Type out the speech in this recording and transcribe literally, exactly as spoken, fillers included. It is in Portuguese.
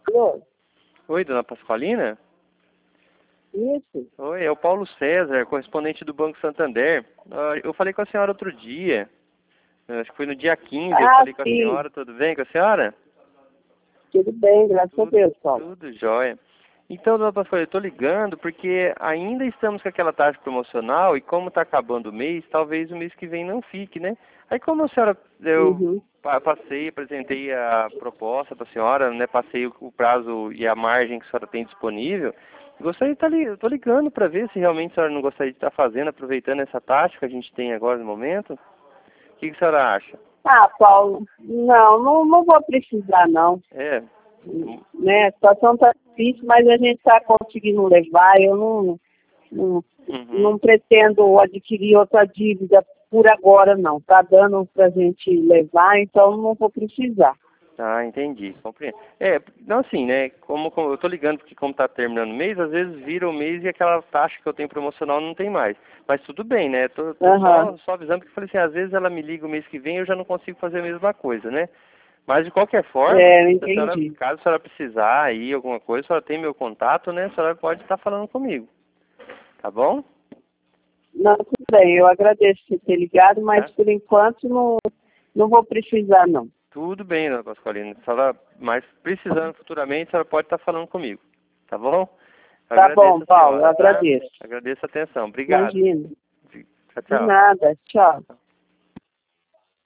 Alô? Oi, dona Pasqualina? Isso? Oi, é o Paulo César, correspondente do Banco Santander. Ah, eu falei com a senhora outro dia, acho que foi no dia quinze, eu Ah, falei com a sim. senhora, tudo bem com a senhora? Tudo bem, graças a Tudo, Deus, Paulo. tudo jóia. Então, dona Pasqualina, eu estou ligando porque ainda estamos com aquela taxa promocional e como está acabando o mês, talvez o mês que vem não fique, né? Aí como a senhora, eu Uhum. pa- passei, apresentei a proposta para a senhora, né? Passei o, o prazo e a margem que a senhora tem disponível. Gostaria de estar li, eu tô ligando para ver se realmente a senhora não gostaria de estar fazendo, aproveitando essa taxa que a gente tem agora no momento. O que, que a senhora acha? Ah, Paulo, não, não, não vou precisar, não. É. Né? A situação está difícil, mas a gente está conseguindo levar. Eu não, não, Uhum. não pretendo adquirir outra dívida por agora, não. Está dando para a gente levar, então não vou precisar. Ah, entendi, compreendo. É, não assim, né, como, como eu tô ligando porque como tá terminando o mês, às vezes vira o mês e aquela taxa que eu tenho promocional não tem mais. Mas tudo bem, né, tô, tô Aham. só, só avisando porque eu falei assim, às vezes ela me liga o mês que vem e eu já não consigo fazer a mesma coisa, né. Mas de qualquer forma, É, eu se a senhora, entendi. caso a senhora precisar aí alguma coisa, a senhora tem meu contato, né, a senhora pode estar falando comigo, tá bom? Não, tudo bem, eu agradeço por ter ligado, mas Tá? por enquanto não, não vou precisar, não. Tudo bem, dona Pasqualina. Se ela, mas precisando futuramente, a senhora pode estar falando comigo. Tá bom? Tá bom, Agradeço a Paulo, eu senhora, tá? agradeço. Agradeço a atenção. Obrigado. Imagina. Tchau, De tchau. nada, tchau.